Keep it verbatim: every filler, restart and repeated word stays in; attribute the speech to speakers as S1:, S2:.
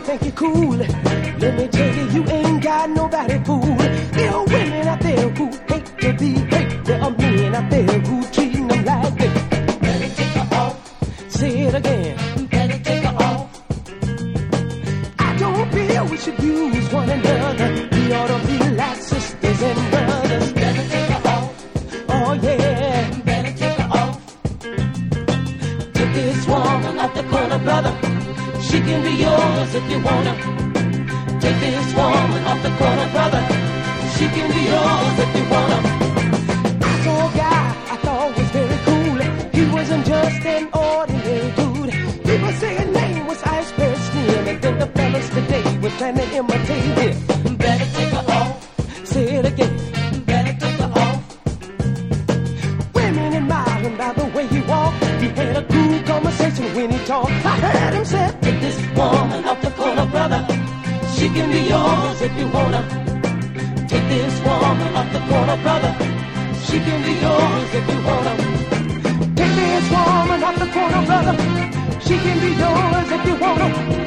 S1: think you're cool. Let me tell you, you ain't got nobody fool. There are women out there who hate to be hate. There are men out there who treating them like this.
S2: Better take her off.
S1: Say it again.
S2: Better take her off.
S1: I don't feel we should use one another. We ought to be like sisters and brothers.
S2: Better take her off.
S1: Oh yeah.
S2: Better take her off.
S1: Take this woman off the corner, brother. She can be yours if you wanna. Take this woman off the corner, brother. She can be yours if you wanna. I saw a guy I thought was very cool. He wasn't just an ordinary dude. People say his name was Iceberg Slim, and then the fellas today were trying to imitate him.
S2: Better take her off.
S1: Say it again.
S2: Better take her off.
S1: Women admiring by the way he walked. He had a cool conversation when he talked. I heard him say, take this woman off the corner, brother. She can be yours if you wanna. Take this woman off the corner, brother. She can be yours if you wanna. Take this woman off the corner, brother. She can be yours if you wanna.